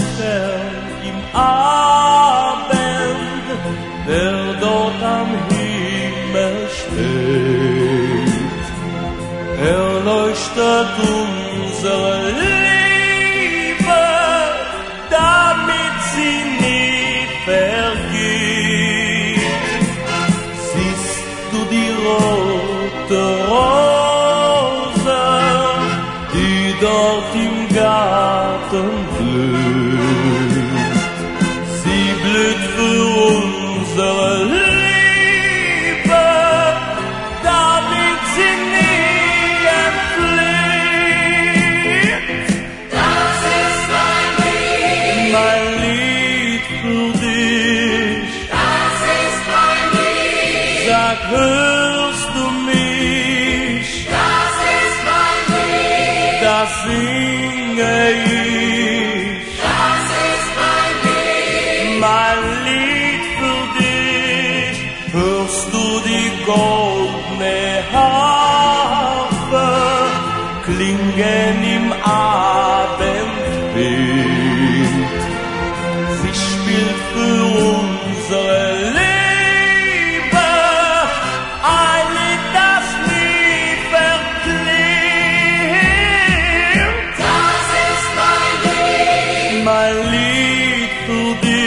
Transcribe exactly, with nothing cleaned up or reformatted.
Stern im Abend, der dort am Himmel steht. Erleuchtet unsere Liebe, damit sie nie vergeht. Siehst du die rote Rose, die dort im Garten blüht? Sie blüht für unsere Liebe, damit sie nie entflieht. Das ist mein Lied, Mein Lied für dich. das ist mein Lied, Sag, hörst du mich? das ist mein Lied, Das singe ich. das ist mein Lied, Mein Lied für dich. Hörst du die goldene Harfe klingen im Abendwind? Sie spielt für unsere Liebe ein Lied, das nie verklingt. das ist mein Lied, Mein Lied für dich.